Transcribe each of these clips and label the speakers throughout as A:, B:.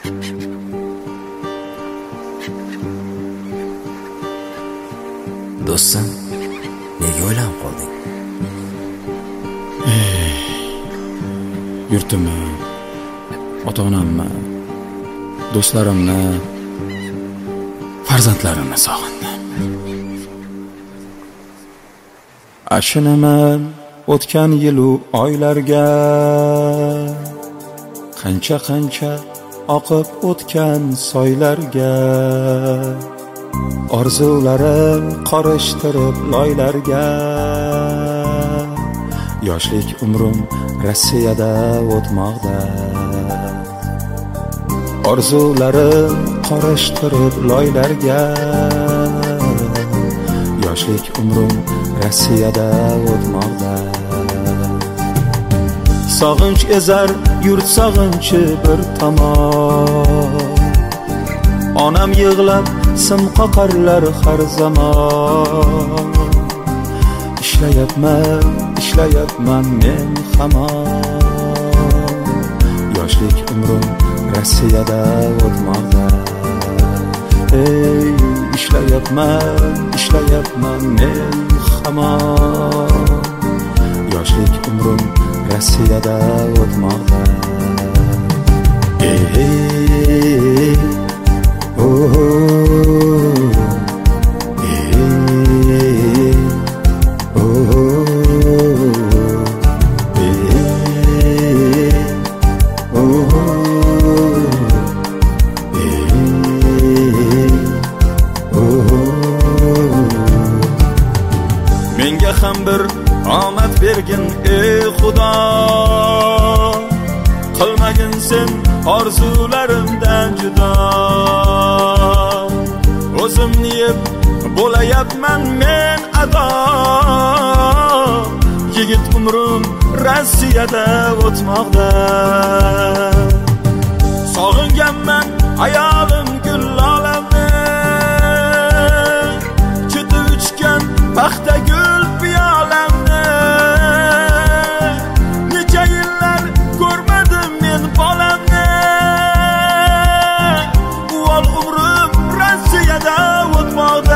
A: Do'stim, nega o'ylanib qolding?
B: Yurtimni, ota-onamni, do'stlarimni, farzandlarimni sog'indim. Achinaman o'tgan yilu oylarga, qancha oqib o'tgan soylarga, orzularim qorishtirib loylarga. Yoshlik umrim Rossiyada o'tmoqda, orzularim qorishtirib loylarga. Yoshlik umrim Rossiyada o'tmoqda. Sog'inch ezar yurt sog'inchi bir tomon, onam yig'lab sim qoqarlar har zamon. Ishlayapman men hamon, yoshlik umrim Rossiyada o'tmoqda. Ishlayapman men hamon, yoshlik umrim Rossiyada o'tmoqda. Menga ham bir omad bergin ey Xudo, qilmagin sen orzularimdan judo. O'zimni yeb bo'layapman men ado, yigit umrim Rossiyada o'tmoqda. Sog'inganman ayolim gullolamni, chiti uchgan paxta gul piyolamni. Necha yillar ko'rmadim men bolamni, uvol umrim Rossiyada o'tmoqda.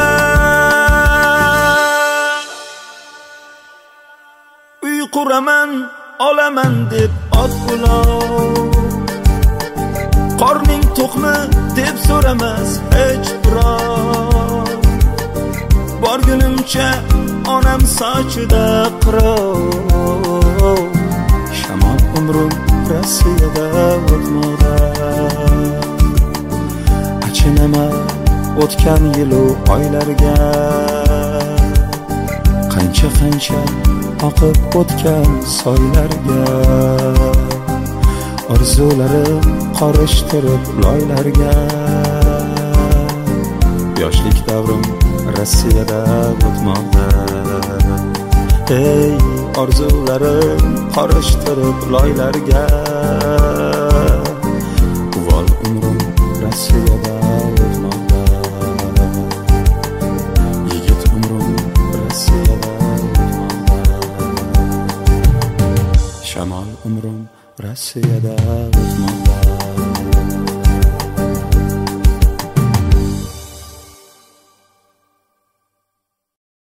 B: Uy quraman, olaman deb ot ulov, qorning to'qmi deb so'ramas hech birov. Borgunimcha onam sochida qirov, shamol umrim Rossiyada o'tmoqda. Achinaman o'tgan yilu oylarga, qancha oqib o'tgan soylarga, orzularim qorishtirib loylarga. Yoshlik davrim Rossiyada o'tmoqda. Orzularim qorishtirib loylarga. Uvol umrim Rossiyada o'tmoqda. Yigit umrim Rossiyada o'tmoqda. Shamol umrim Rossiyada o'tmoqda.